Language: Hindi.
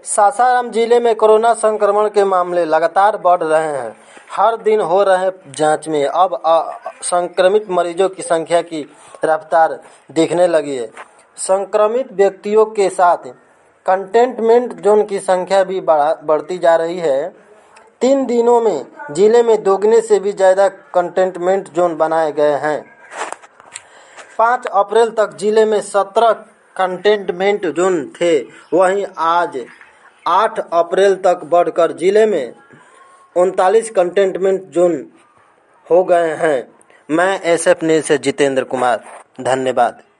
सासाराम जिले में कोरोना संक्रमण के मामले लगातार बढ़ रहे हैं। हर दिन हो रहे जांच में अब संक्रमित मरीजों की संख्या की रफ्तार दिखने लगी है। संक्रमित व्यक्तियों के साथ कंटेनमेंट जोन की संख्या भी बढ़ती जा रही है। 3 दिनों में जिले में दोगुने से भी ज़्यादा कंटेनमेंट जोन बनाए गए हैं। 5 अप्रैल तक जिले में 17 कंटेनमेंट जोन थे, वहीं आज 8 अप्रैल तक बढ़कर जिले में 39 कंटेनमेंट जोन हो गए हैं। मैं SF न्यूज़ से जितेंद्र कुमार, धन्यवाद।